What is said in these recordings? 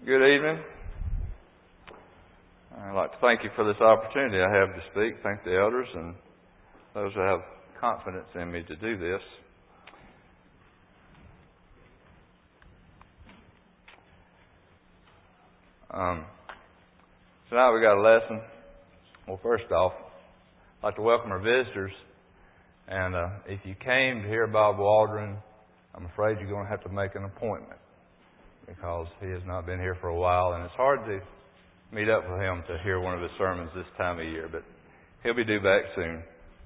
Good evening. I'd like to thank you for this opportunity I have to speak. Thank the elders and those who have confidence in me to do this. Tonight we got a lesson. Well, first off, I'd like to welcome our visitors. And if you came to hear Bob Waldron, I'm afraid you're going to have to make an appointment, because he has not been here for a while, and it's hard to meet up with him to hear one of his sermons this time of year, but he'll be due back soon.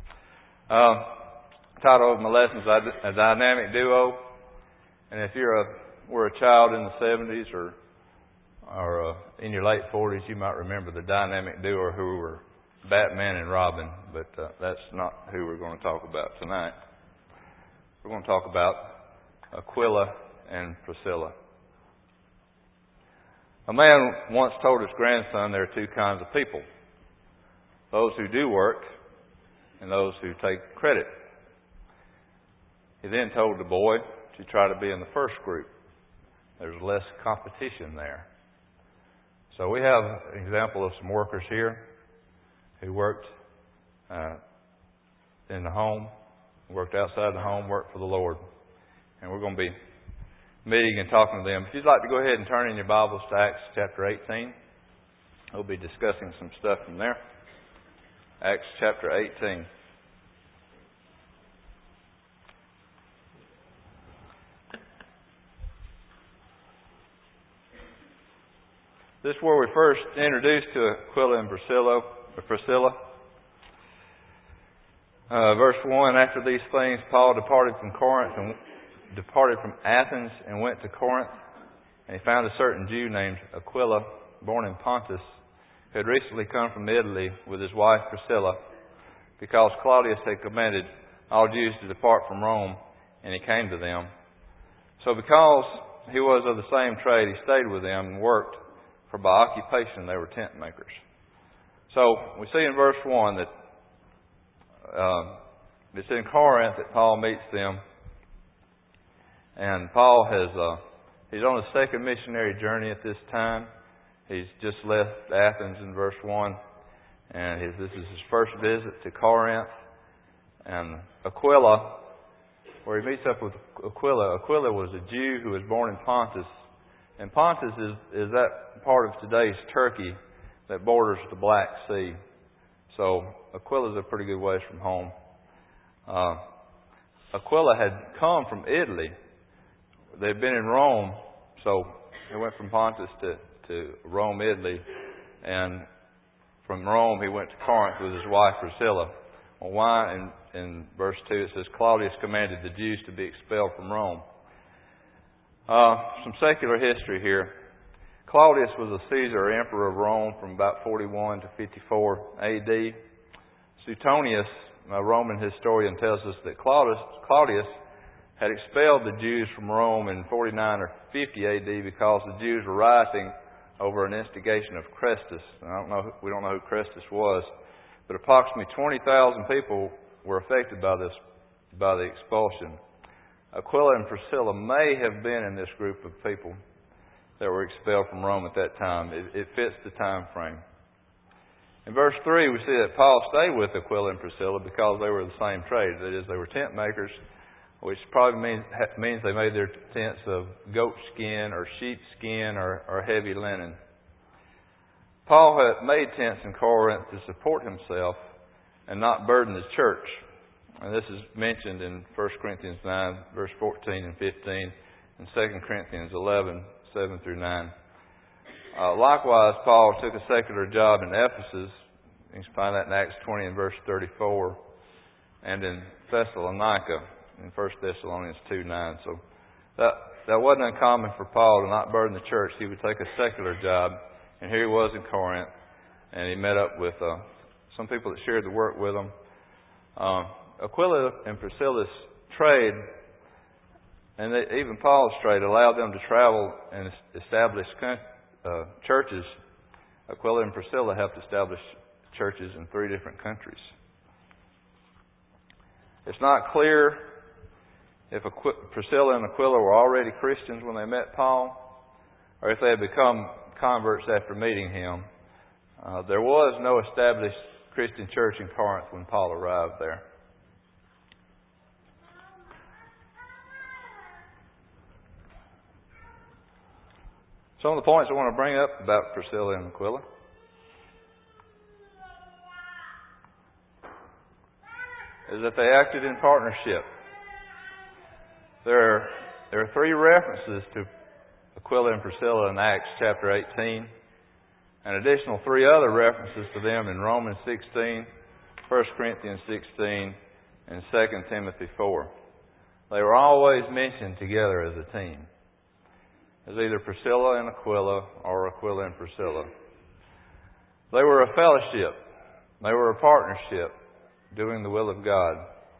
Title of my lesson is A Dynamic Duo, and if were a child in the 70s or in your late 40s, you might remember the dynamic duo who were Batman and Robin, but that's not who we're going to talk about tonight. We're going to talk about Aquila and Priscilla. A man once told his grandson there are two kinds of people: those who do work and those who take credit. He then told the boy to try to be in the first group. There's less competition there. So we have an example of some workers here who worked in the home, worked outside the home, worked for the Lord. And we're going to be meeting and talking to them. If you'd like to go ahead and turn in your Bibles to Acts chapter 18, we'll be discussing some stuff from there. Acts chapter 18. This is where we first introduced to Aquila and Priscilla. Verse 1, after these things, Paul departed from Athens and went to Corinth, and he found a certain Jew named Aquila, born in Pontus, who had recently come from Italy with his wife Priscilla, because Claudius had commanded all Jews to depart from Rome, and he came to them. So because he was of the same trade, he stayed with them and worked, for by occupation they were tent makers. So we see in verse 1 that it's in Corinth that Paul meets them. And Paul he's on his second missionary journey at this time. He's just left Athens in verse 1. And this is his first visit to Corinth. And Aquila, where he meets up with Aquila was a Jew who was born in Pontus. And Pontus is that part of today's Turkey that borders the Black Sea. So Aquila's a pretty good ways from home. Aquila had come from Italy. They'd been in Rome, so he went from Pontus to Rome, Italy. And from Rome, he went to Corinth with his wife Priscilla. Well, why? In verse 2, it says, Claudius commanded the Jews to be expelled from Rome. Some secular history here. Claudius was a Caesar, or emperor of Rome, from about 41 to 54 A.D. Suetonius, a Roman historian, tells us that Claudius had expelled the Jews from Rome in 49 or 50 A.D. because the Jews were rioting over an instigation of Chrestus. We don't know who Chrestus was, but approximately 20,000 people were affected by the expulsion. Aquila and Priscilla may have been in this group of people that were expelled from Rome at that time. It fits the time frame. In verse 3, we see that Paul stayed with Aquila and Priscilla because they were the same trade. That is, they were tent makers, which probably means they made their tents of goat skin or sheep skin or heavy linen. Paul had made tents in Corinth to support himself and not burden the church. And this is mentioned in 1 Corinthians 9, verse 14 and 15, and 2 Corinthians 11, 7 through 9. Likewise, Paul took a secular job in Ephesus. You can find that in Acts 20 and verse 34, and in Thessalonica in 1 Thessalonians 2:9. So that wasn't uncommon for Paul to not burden the church. He would take a secular job, and here he was in Corinth, and he met up with some people that shared the work with him. Aquila and Priscilla's trade, and even Paul's trade, allowed them to travel and establish churches. Aquila and Priscilla helped establish churches in 3 different countries. It's not clear if Priscilla and Aquila were already Christians when they met Paul, or if they had become converts after meeting him. There was no established Christian church in Corinth when Paul arrived there. Some of the points I want to bring up about Priscilla and Aquila. Is that they acted in partnership. There are 3 references to Aquila and Priscilla in Acts chapter 18. An additional 3 other references to them in Romans 16, 1 Corinthians 16, and 2 Timothy 4. They were always mentioned together as a team, as either Priscilla and Aquila or Aquila and Priscilla. They were a fellowship. They were a partnership, doing the will of God.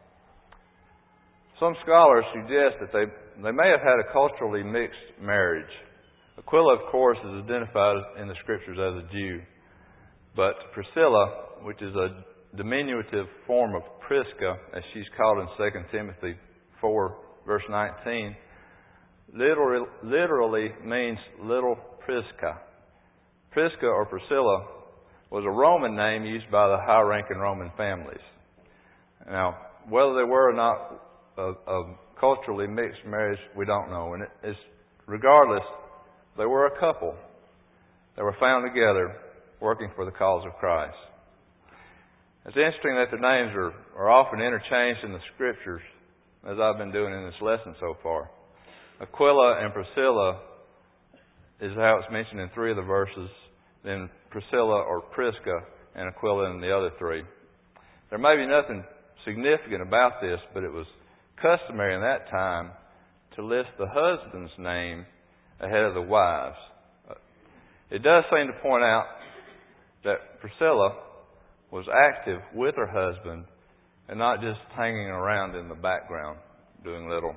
Some scholars suggest that they may have had a culturally mixed marriage. Aquila, of course, is identified in the Scriptures as a Jew. But Priscilla, which is a diminutive form of Prisca, as she's called in 2 Timothy 4, verse 19, literally means little Prisca. Prisca or Priscilla was a Roman name used by the high-ranking Roman families. Now, whether they were or not a culturally mixed marriage, we don't know. And regardless, they were a couple that were found together working for the cause of Christ. It's interesting that their names are often interchanged in the Scriptures, as I've been doing in this lesson so far. Aquila and Priscilla is how it's mentioned in 3 of the verses, then Priscilla or Prisca and Aquila in the other 3. There may be nothing significant about this, but it was customary in that time to list the husband's name ahead of the wives. It does seem to point out that Priscilla was active with her husband and not just hanging around in the background doing little.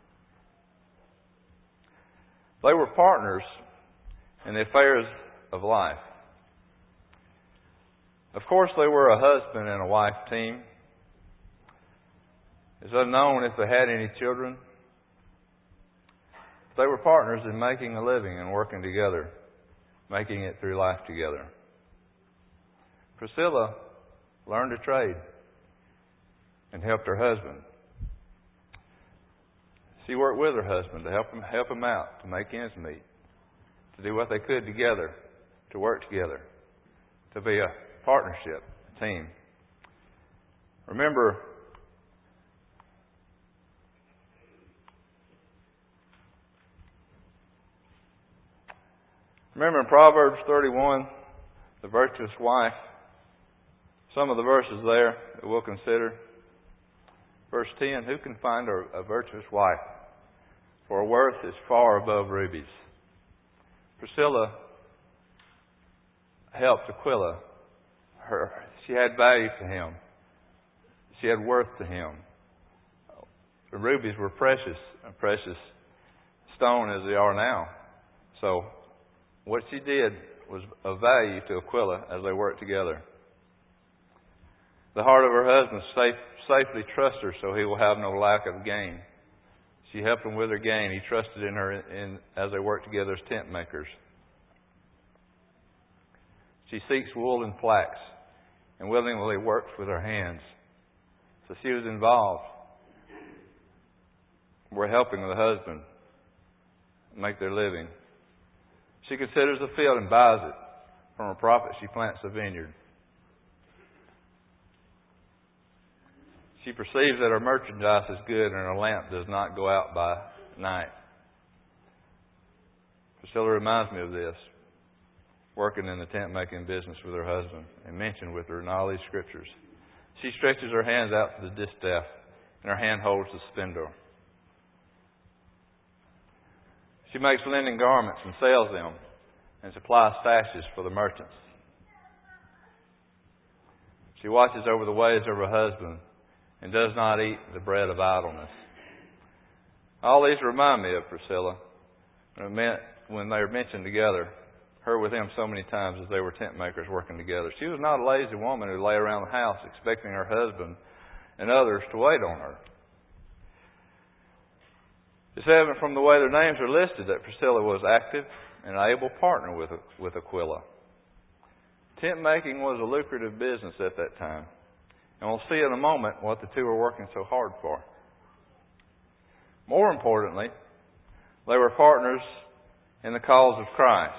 They were partners in the affairs of life. Of course, they were a husband and a wife team. It's unknown if they had any children. They were partners in making a living and working together, making it through life together. Priscilla learned a trade and helped her husband. She worked with her husband to help him out, to make ends meet, to do what they could together, to work together, to be a partnership, a team. Remember in Proverbs 31, the virtuous wife, some of the verses there that we'll consider. Verse 10, who can find a virtuous wife? For her worth is far above rubies. Priscilla helped Aquila. She had value to him. She had worth to him. The rubies were precious, a precious stone as they are now. So what she did was of value to Aquila as they worked together. The heart of her husband safely trusts her, so he will have no lack of gain. She helped him with her gain. He trusted in her as they worked together as tent makers. She seeks wool and flax and willingly works with her hands. So she was involved. We're helping the husband make their living. She considers a field and buys it. From a profit she plants a vineyard. She perceives that her merchandise is good and her lamp does not go out by night. Priscilla reminds me of this, working in the tent-making business with her husband and mentioned with her in all these Scriptures. She stretches her hands out to the distaff and her hand holds the spindle. She makes linen garments and sells them and supplies sashes for the merchants. She watches over the ways of her husband and does not eat the bread of idleness. All these remind me of Priscilla when they were mentioned together, her with him so many times as they were tent makers working together. She was not a lazy woman who lay around the house expecting her husband and others to wait on her. It's evident from the way their names are listed that Priscilla was active and an able partner with Aquila. Tent making was a lucrative business at that time. And we'll see in a moment what the two were working so hard for. More importantly, they were partners in the cause of Christ.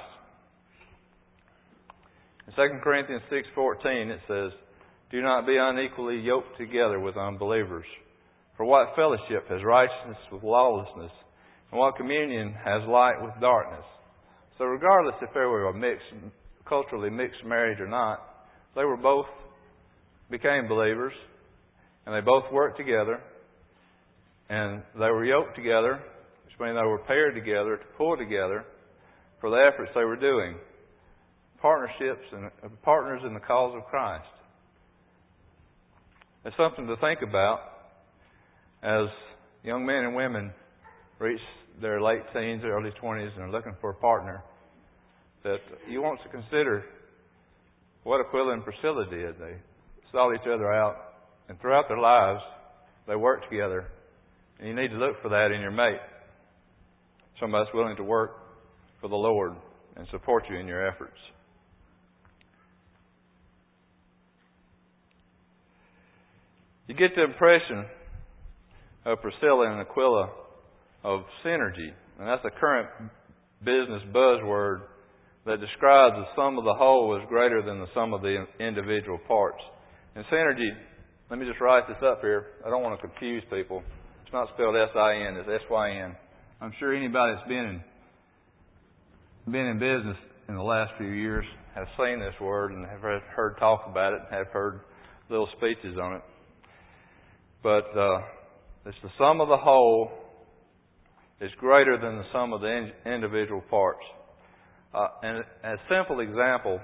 In 2 Corinthians 6:14 it says, "Do not be unequally yoked together with unbelievers. For what fellowship has righteousness with lawlessness? And what communion has light with darkness?" So regardless if they were a culturally mixed marriage or not, they were both became believers, and they both worked together, and they were yoked together, which means they were paired together to pull together for the efforts they were doing. Partnerships and partners in the cause of Christ. It's something to think about as young men and women reach their late teens, early 20s, and are looking for a partner, that you want to consider what Aquila and Priscilla did. They sought each other out, and throughout their lives, they worked together. And you need to look for that in your mate. Somebody that's willing to work for the Lord and support you in your efforts. You get the impression of Priscilla and Aquila of synergy. And that's a current business buzzword that describes the sum of the whole as greater than the sum of the individual parts. And synergy, let me just write this up here. I don't want to confuse people. It's not spelled S-I-N, it's S-Y-N. I'm sure anybody that's been in business in the last few years has seen this word and have heard talk about it, have heard little speeches on it. But it's the sum of the whole is greater than the sum of the individual parts. And a simple example,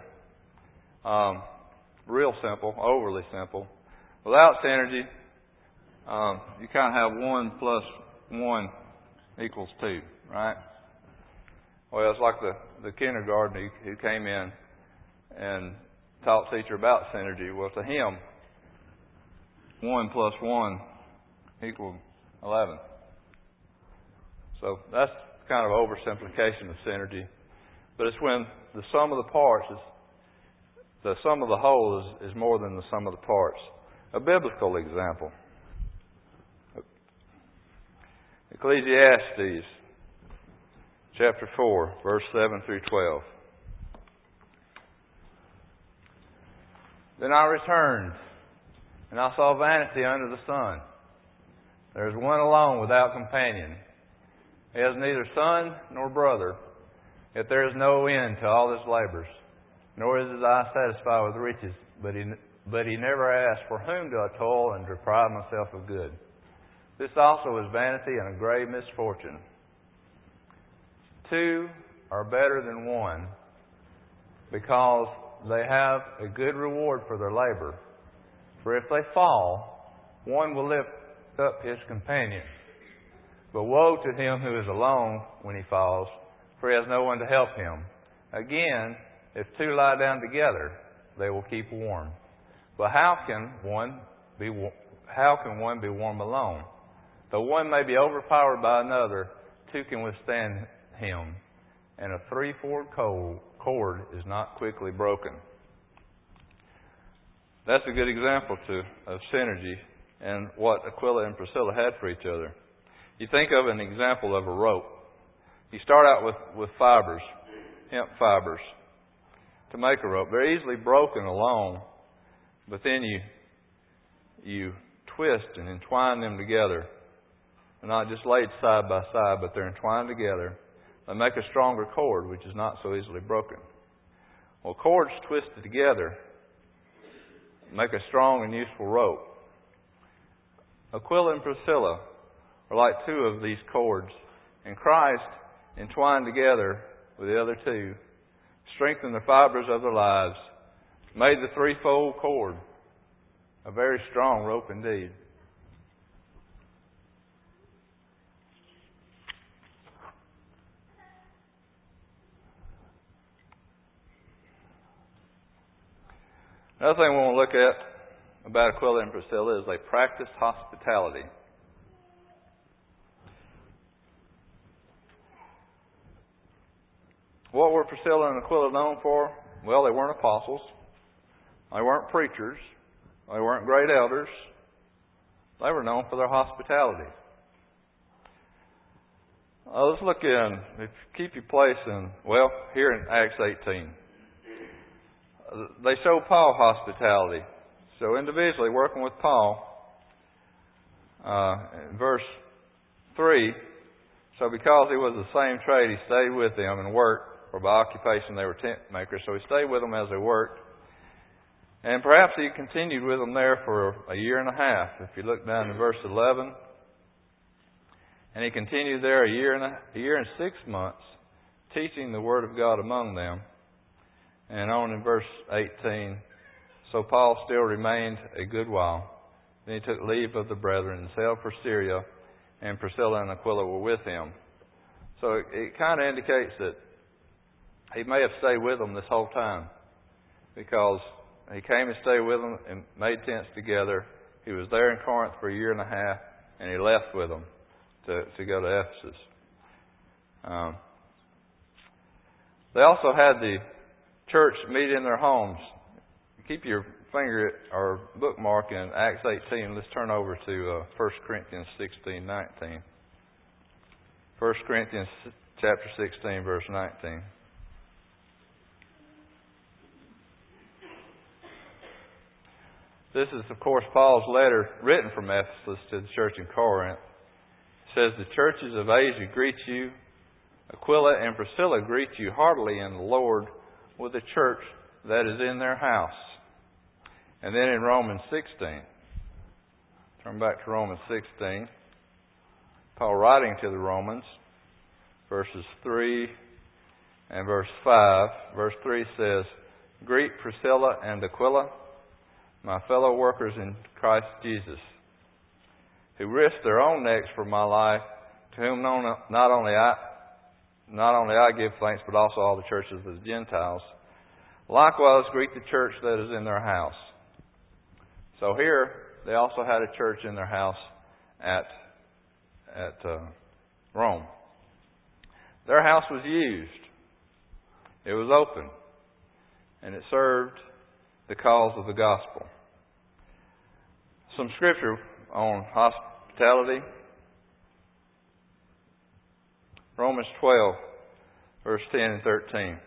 real simple, overly simple. Without synergy, you kind of have 1 plus 1 equals 2, right? Well, it's like the kindergartner who came in and taught teacher about synergy. Well, to him, 1 plus 1 equals 11. So that's kind of oversimplification of synergy. But it's when the sum of the parts the sum of the whole is more than the sum of the parts. A biblical example. Ecclesiastes chapter 4, verse 7 through 12. "Then I returned, and I saw vanity under the sun. There is one alone without companion. He has neither son nor brother, yet there is no end to all his labors. Nor is his eye satisfied with riches, but he never asks, for whom do I toil and deprive myself of good? This also is vanity and a grave misfortune. 2 are better than 1, because they have a good reward for their labor. For if they fall, one will lift up his companion. But woe to him who is alone when he falls, for he has no one to help him. Again, if 2 lie down together, they will keep warm. But how can one be warm alone? Though one may be overpowered by another, 2 can withstand him, and a 3-fold cord is not quickly broken." That's a good example of synergy and what Aquila and Priscilla had for each other. You think of an example of a rope. You start out with fibers, hemp fibers, to make a rope. They're easily broken alone, but then you twist and entwine them together. They're not just laid side by side, but they're entwined together. They make a stronger cord, which is not so easily broken. Well, cords twisted together make a strong and useful rope. Aquila and Priscilla are like 2 of these cords, and Christ, entwined together with the other 2, strengthened the fibers of their lives, made the 3-fold cord a very strong rope indeed. Another thing we want to look at about Aquila and Priscilla is they practiced hospitality. Priscilla and Aquila known for? Well, they weren't apostles. They weren't preachers. They weren't great elders. They were known for their hospitality. Let's look in, if you keep your place in, well, here in Acts 18. They show Paul hospitality. So individually, working with Paul, in verse 3, so because he was the same trade, he stayed with them and worked, or by occupation they were tent makers, so he stayed with them as they worked. And perhaps he continued with them there for a year and a half. If you look down to verse 11, and he continued there a year and 6 months, teaching the word of God among them. And on in verse 18, so Paul still remained a good while. Then he took leave of the brethren and sailed for Syria, and Priscilla and Aquila were with him. So it kind of indicates that he may have stayed with them this whole time, because he came and stayed with them and made tents together. He was there in Corinth for a year and a half, and he left with them to go to Ephesus. They also had the church meet in their homes. Keep your finger or bookmark in Acts 18. Let's turn over to 1 Corinthians 16:19. 1 Corinthians chapter 16, verse 19. This is, of course, Paul's letter written from Ephesus to the church in Corinth. It says, the churches of Asia greet you. Aquila and Priscilla greet you heartily in the Lord with the church that is in their house. And then in Romans 16, turn back to Romans 16, Paul writing to the Romans, verses 3 and verse 5. Verse 3 says, greet Priscilla and Aquila, my fellow workers in Christ Jesus, who risked their own necks for my life, to whom not only I give thanks, but also all the churches of the Gentiles. Likewise, greet the church that is in their house. So here, they also had a church in their house at Rome. Their house was used. It was open. And it served the cause of the gospel. Some scripture on hospitality. Romans 12, verse 10 and 13.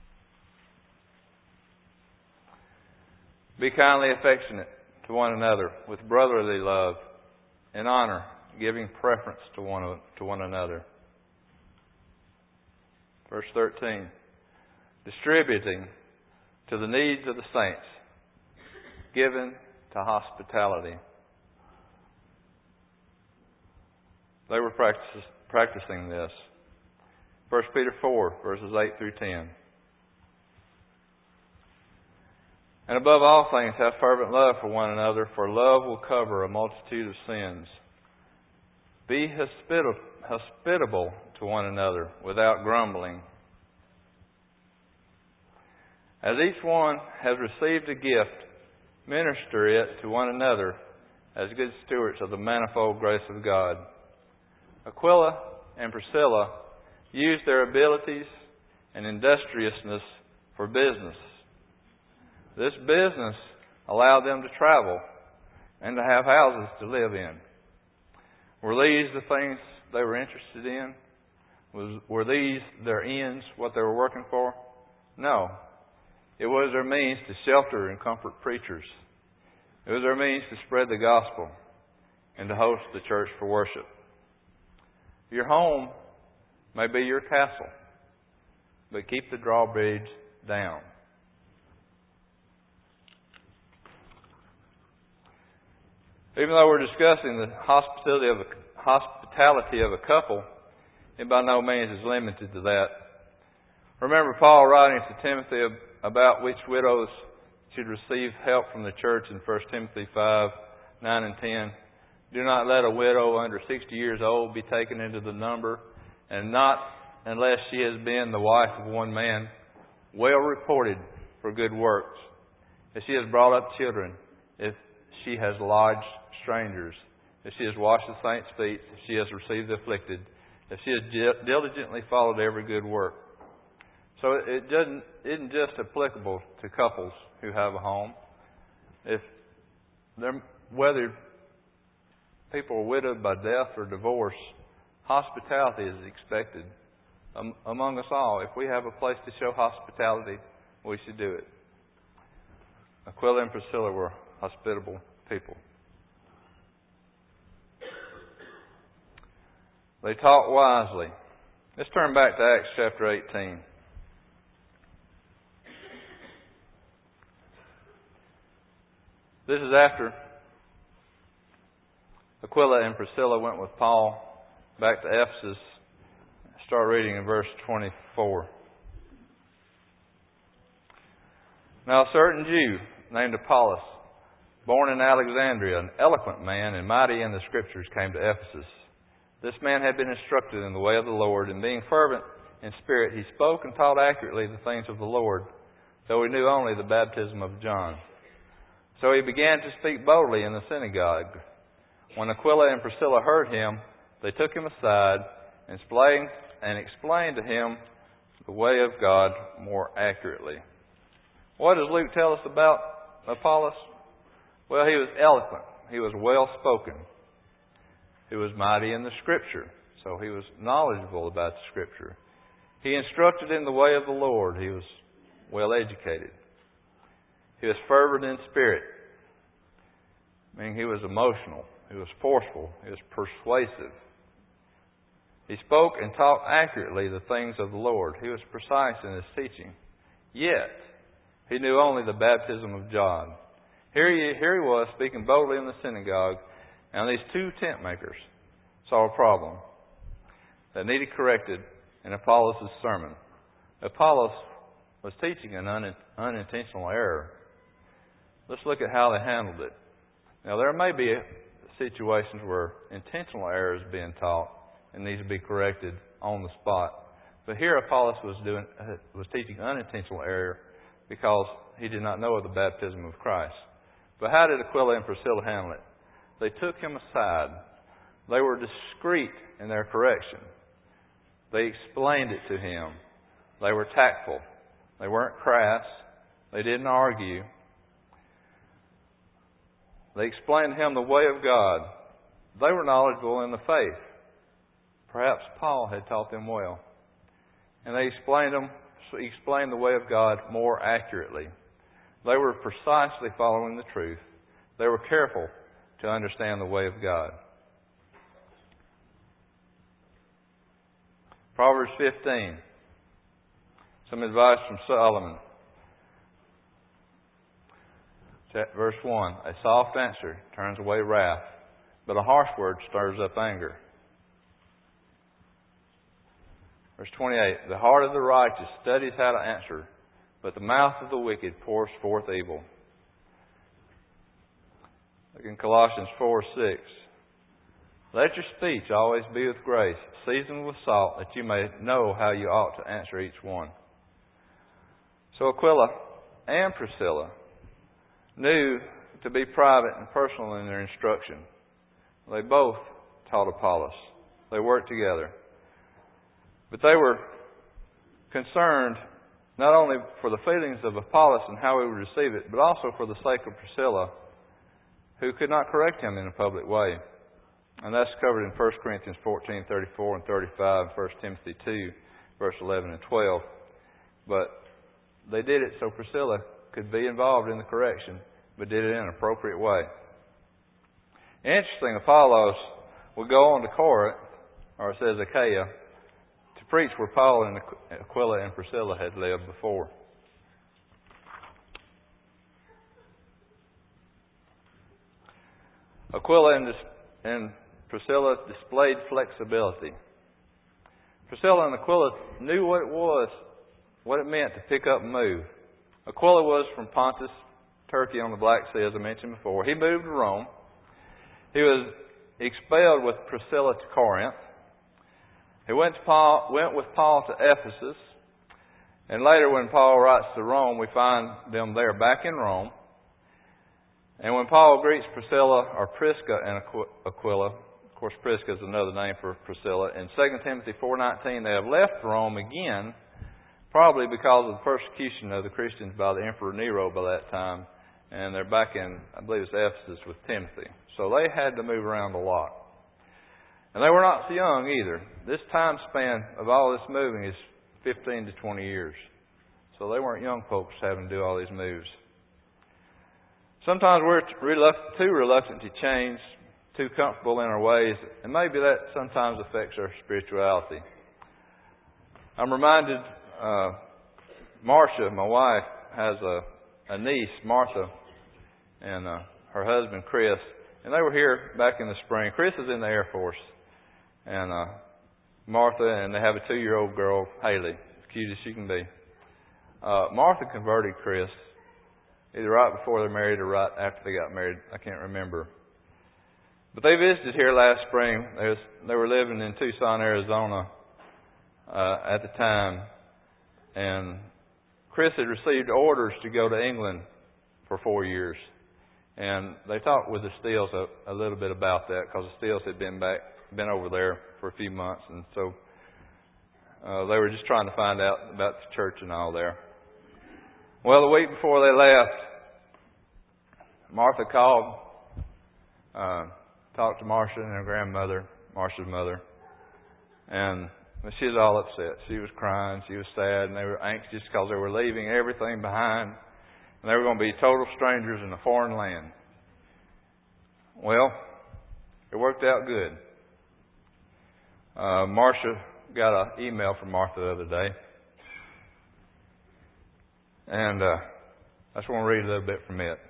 Be kindly affectionate to one another with brotherly love and honor, giving preference to one another. Verse 13. Distributing to the needs of the saints, given to hospitality. They were practicing this. 1 Peter 4, verses 8 through 10. And above all things, have fervent love for one another, for love will cover a multitude of sins. Be hospitable to one another without grumbling. As each one has received a gift, minister it to one another as good stewards of the manifold grace of God. Aquila and Priscilla used their abilities and industriousness for business. This business allowed them to travel and to have houses to live in. Were these the things they were interested in? Were these their ends, what they were working for? No. It was their means to shelter and comfort preachers. It was their means to spread the gospel and to host the church for worship. Your home may be your castle, but keep the drawbridge down. Even though we're discussing the hospitality of a couple, it by no means is limited to that. Remember Paul writing to Timothy about which widows should receive help from the church in 1 Timothy 5, 9 and 10. Do not let a widow under 60 years old be taken into the number, and not unless she has been the wife of one man, well reported for good works, if she has brought up children, if she has lodged strangers, if she has washed the saints' feet, if she has received the afflicted, if she has diligently followed every good work. So it isn't just applicable to couples who have a home. Whether people are widowed by death or divorce, hospitality is expected among us all. If we have a place to show hospitality, we should do it. Aquila and Priscilla were hospitable people. They taught wisely. Let's turn back to Acts chapter 18. This is after Aquila and Priscilla went with Paul back to Ephesus. Start reading in verse 24. Now a certain Jew named Apollos, born in Alexandria, an eloquent man and mighty in the Scriptures, came to Ephesus. This man had been instructed in the way of the Lord, and being fervent in spirit, he spoke and taught accurately the things of the Lord, though he knew only the baptism of John. So he began to speak boldly in the synagogue. When Aquila and Priscilla heard him, they took him aside and explained to him the way of God more accurately. What does Luke tell us about Apollos? Well, he was eloquent. He was well spoken. He was mighty in the Scripture, so he was knowledgeable about the Scripture. He instructed in the way of the Lord. He was well educated. He was fervent in spirit, meaning he was emotional. He was forceful. He was persuasive. He spoke and taught accurately the things of the Lord. He was precise in his teaching. Yet, he knew only the baptism of John. Here he was speaking boldly in the synagogue, and these two tent makers saw a problem that needed corrected in Apollos' sermon. Apollos was teaching an unintentional error. Let's look at how they handled it. Now, there may be situations where intentional error is being taught and needs to be corrected on the spot. But here Apollos was teaching unintentional error because he did not know of the baptism of Christ. But how did Aquila and Priscilla handle it? They took him aside. They were discreet in their correction. They explained it to him. They were tactful. They weren't crass. They didn't argue. They explained to him the way of God. They were knowledgeable in the faith. Perhaps Paul had taught them well. And they explained the way of God more accurately. They were precisely following the truth. They were careful to understand the way of God. Proverbs 15. Some advice from Solomon. Verse 1. A soft answer turns away wrath, but a harsh word stirs up anger. Verse 28. The heart of the righteous studies how to answer, but the mouth of the wicked pours forth evil. Look in Colossians 4:6. Let your speech always be with grace, seasoned with salt, that you may know how you ought to answer each one. So Aquila and Priscilla knew to be private and personal in their instruction. They both taught Apollos. They worked together. But they were concerned not only for the feelings of Apollos and how he would receive it, but also for the sake of Priscilla, who could not correct him in a public way. And that's covered in 1 Corinthians 14:34 and 35, 1 Timothy 2, verse 11 and 12. But they did it so Priscilla could be involved in the correction, but did it in an appropriate way. Interesting, Apollos would go on to Corinth, or it says Achaia, to preach where Paul and Aquila and Priscilla had lived before. Aquila and Priscilla displayed flexibility. Priscilla and Aquila knew what it meant to pick up and move. Aquila was from Pontus, Turkey on the Black Sea, as I mentioned before. He moved to Rome. He was expelled with Priscilla to Corinth. He went with Paul to Ephesus. And later when Paul writes to Rome, we find them there back in Rome. And when Paul greets Priscilla or Prisca and Aquila, of course Prisca is another name for Priscilla, in 2 Timothy 4:19, they have left Rome again probably because of the persecution of the Christians by the Emperor Nero by that time. And they're back in, I believe it's Ephesus with Timothy. So they had to move around a lot. And they were not so young either. This time span of all this moving is 15 to 20 years. So they weren't young folks having to do all these moves. Sometimes we're too reluctant to change, too comfortable in our ways, and maybe that sometimes affects our spirituality. I'm reminded, Marcia, my wife, has a niece, Martha, and her husband, Chris, and they were here back in the spring. Chris is in the Air Force, and Martha, and they have a 2-year-old girl, Haley, as cute as she can be. Martha converted Chris either right before they married or right after they got married. I can't remember. But they visited here last spring. They were living in Tucson, Arizona at the time. And Chris had received orders to go to England for 4 years. And they talked with the Steels a little bit about that because the Steels had been over there for a few months. And so they were just trying to find out about the church and all there. Well, the week before they left, Martha called, talked to Marcia and her grandmother, Marcia's mother, and she was all upset. She was crying, she was sad, and they were anxious because they were leaving everything behind, and they were going to be total strangers in a foreign land. Well, it worked out good. Marcia got an email from Martha the other day. And I just want to read a little bit from it.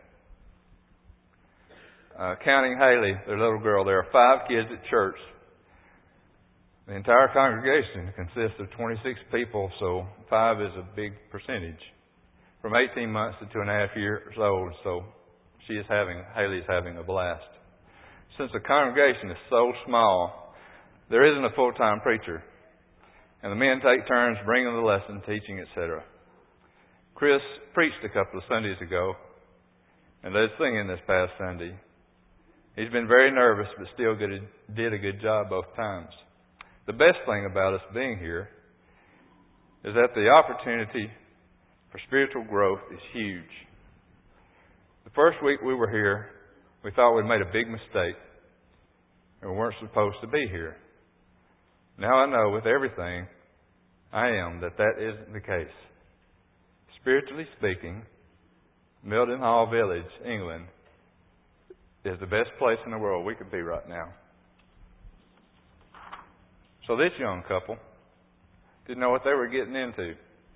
Counting Haley, their little girl, there are 5 kids at church. The entire congregation consists of 26 people, so 5 is a big percentage. From 18 months to 2.5 years old, so Haley's having a blast. Since the congregation is so small, there isn't a full-time preacher. And the men take turns bringing the lesson, teaching, etc. Chris preached a couple of Sundays ago, and led singing this past Sunday. He's been very nervous, but still did a good job both times. The best thing about us being here is that the opportunity for spiritual growth is huge. The first week we were here, we thought we'd made a big mistake, and we weren't supposed to be here. Now I know with everything I am that isn't the case. Spiritually speaking, Mildenhall Village, England, is the best place in the world we could be right now. So this young couple didn't know what they were getting into.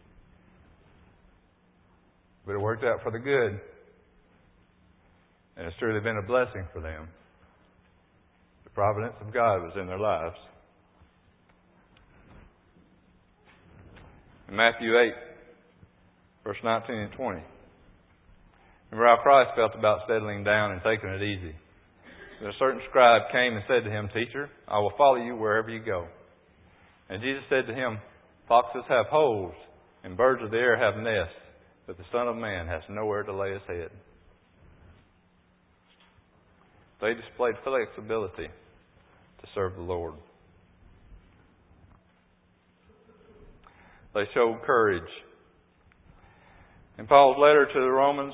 But it worked out for the good. And it's truly been a blessing for them. The providence of God was in their lives. In Matthew 8, verse 19 and 20. Remember how Christ felt about settling down and taking it easy. And a certain scribe came and said to him, "Teacher, I will follow you wherever you go." And Jesus said to him, "Foxes have holes, and birds of the air have nests, but the Son of Man has nowhere to lay his head." They displayed flexibility to serve the Lord. They showed courage. In Paul's letter to the Romans,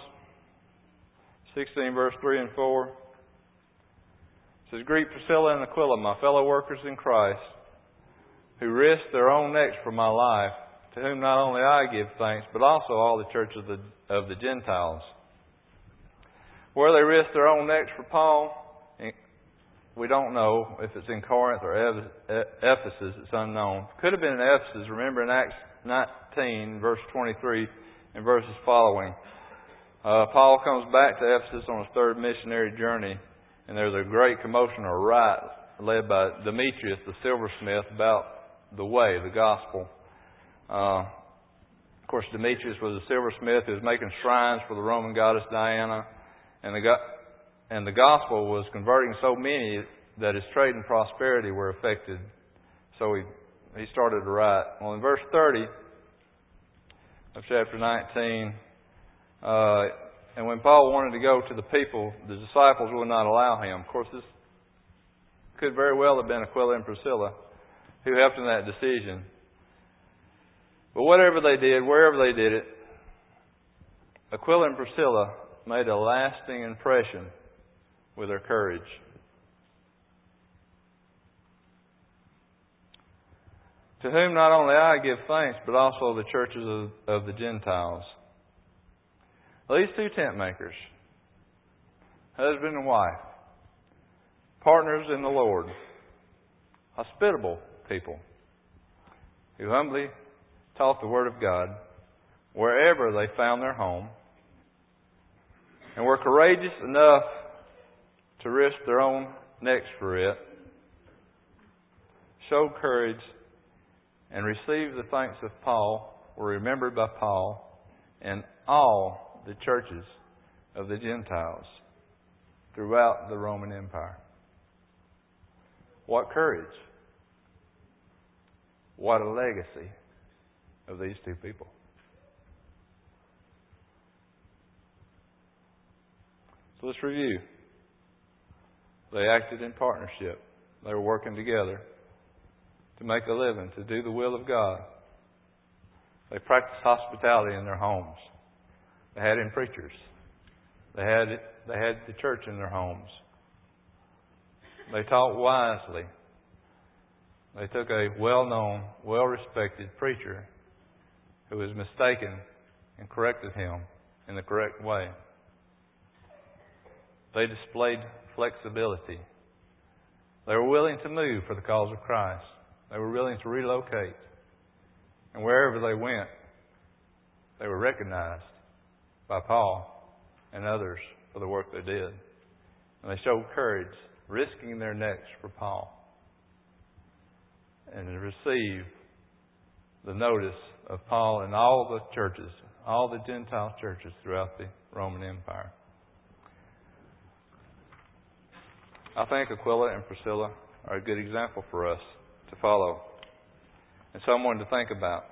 16 verse 3 and 4, it says, "Greet Priscilla and Aquila, my fellow workers in Christ, who risked their own necks for my life, to whom not only I give thanks, but also all the church of the Gentiles." Where they risked their own necks for Paul, we don't know. If it's in Corinth or Ephesus, it's unknown. Could have been in Ephesus. Remember in Acts 19, verse 23 and verses following, Paul comes back to Ephesus on his 3rd missionary journey, and there's a great commotion or riot led by Demetrius, the silversmith, about the way, the gospel. Of course, Demetrius was a silversmith who was making shrines for the Roman goddess Diana, and the gospel was converting so many that his trade and prosperity were affected. So he started a riot. Well, in verse 30 of chapter 19, and when Paul wanted to go to the people, the disciples would not allow him. Of course, this could very well have been Aquila and Priscilla who helped in that decision. But whatever they did, wherever they did it, Aquila and Priscilla made a lasting impression with their courage. To whom not only I give thanks, but also the churches of the Gentiles. These two tent makers, husband and wife, partners in the Lord, hospitable people, who humbly taught the Word of God wherever they found their home, and were courageous enough to risk their own necks for it, showed courage, and received the thanks of Paul, were remembered by Paul and all the churches of the Gentiles throughout the Roman Empire. What courage! What a legacy of these two people. So let's review. They acted in partnership. They were working together to make a living, to do the will of God. They practiced hospitality in their homes. They had in preachers. They had the church in their homes. They taught wisely. They took a well-known, well-respected preacher who was mistaken and corrected him in the correct way. They displayed flexibility. They were willing to move for the cause of Christ. They were willing to relocate. And wherever they went, they were recognized by Paul and others for the work they did. And they showed courage, risking their necks for Paul, and receive the notice of Paul and all the churches, all the Gentile churches throughout the Roman Empire. I think Aquila and Priscilla are a good example for us to follow and someone to think about.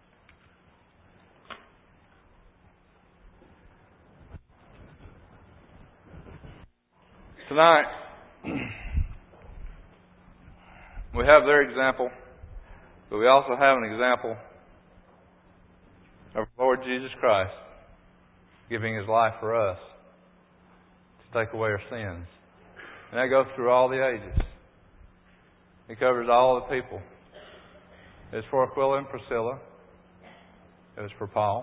Tonight, we have their example, but we also have an example of our Lord Jesus Christ giving His life for us to take away our sins. And that goes through all the ages. It covers all the people. It's for Aquila and Priscilla. It was for Paul.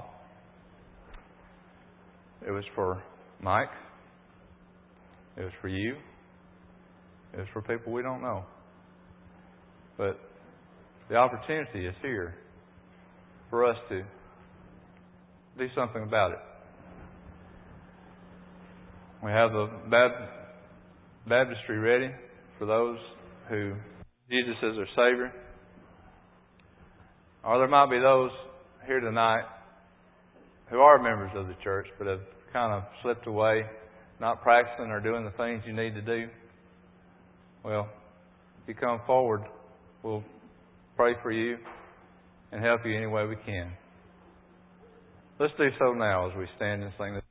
It was for Mike. It was for you. It was for people we don't know. But the opportunity is here for us to do something about it. We have the baptistry ready for those who Jesus is their Savior. Or there might be those here tonight who are members of the church but have kind of slipped away, not practicing or doing the things you need to do. Well, if you come forward, we'll pray for you and help you any way we can. Let's do so now as we stand and sing this.